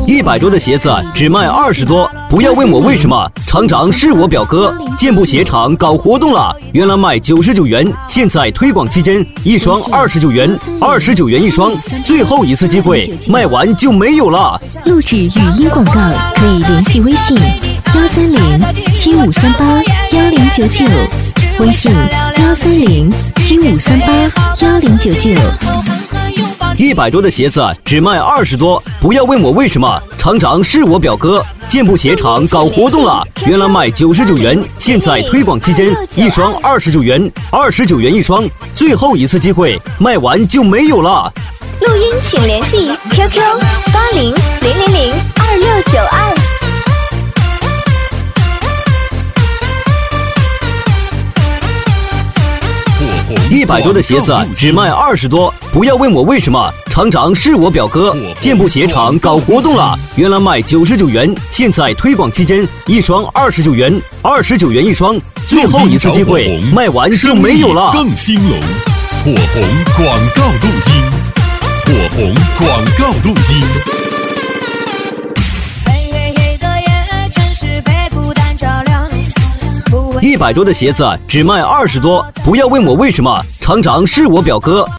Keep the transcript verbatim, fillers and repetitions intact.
一百多的鞋子只卖二十多，不要问我为什么，厂长是我表哥。健步鞋厂搞活动了，原来卖九十九元，现在推广期间一双二十九元，二十九元一双，最后一次机会，卖完就没有了。 录制语音广告可以联系微信幺三零七五三八幺零九九，微信幺三零七五三八幺零九九。 一百多的鞋子只卖二十多，不要问我为什么，厂长是我表哥。健步鞋厂搞活动了，原来卖九十九元，现在推广期间一双二十九元，二十九元一双，最后一次机会，卖完就没有了。 录音请联系 Q Q 八零零零零二六九二。 一百多的鞋子只卖二十多，不要问我为什么，厂长是我表哥。健步鞋厂搞活动了，原来卖九十九元，现在推广期间一双二十九元，二十九元一双，最后一次机会，卖完就没有了。 更兴隆，火红广告录音，火红广告录音。 一百多的鞋子只卖二十多，不要问我为什么，厂长是我表哥。